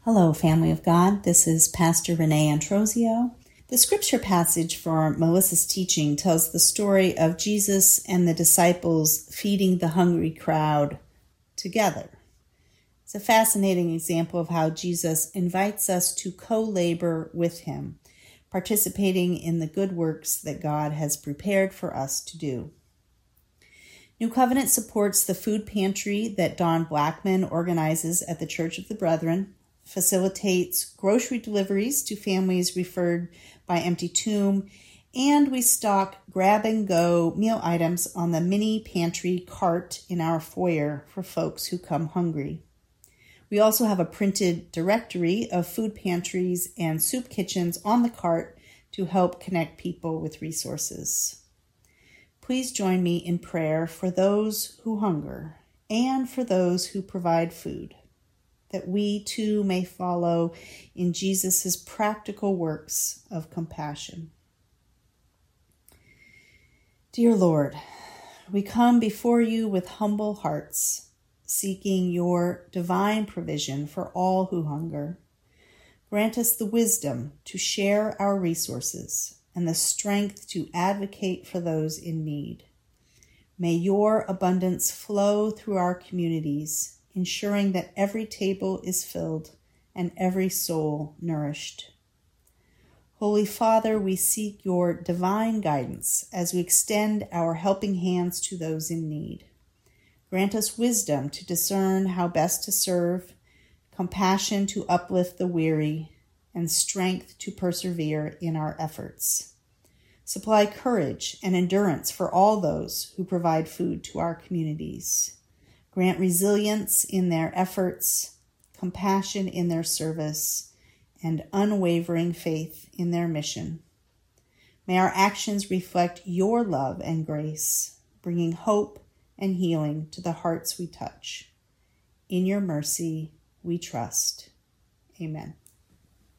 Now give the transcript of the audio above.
Hello, family of God. This is Pastor Renee Antrosio. The scripture passage for Melissa's teaching tells the story of Jesus and the disciples feeding the hungry crowd together. It's a fascinating example of how Jesus invites us to co-labor with him, participating in the good works that God has prepared for us to do. New Covenant supports the food pantry that Don Blackman organizes at the Church of the Brethren, facilitates grocery deliveries to families referred by Empty Tomb, and we stock grab-and-go meal items on the mini pantry cart in our foyer for folks who come hungry. We also have a printed directory of food pantries and soup kitchens on the cart to help connect people with resources. Please join me in prayer for those who hunger and for those who provide food, that we too may follow in Jesus' practical works of compassion. Dear Lord, we come before you with humble hearts, seeking your divine provision for all who hunger. Grant us the wisdom to share our resources and the strength to advocate for those in need. May your abundance flow through our communities, ensuring that every table is filled and every soul nourished. Holy Father, we seek your divine guidance as we extend our helping hands to those in need. Grant us wisdom to discern how best to serve, compassion to uplift the weary, and strength to persevere in our efforts. Supply courage and endurance for all those who provide food to our communities. Grant resilience in their efforts, compassion in their service, and unwavering faith in their mission. May our actions reflect your love and grace, bringing hope and healing to the hearts we touch. In your mercy, we trust. Amen.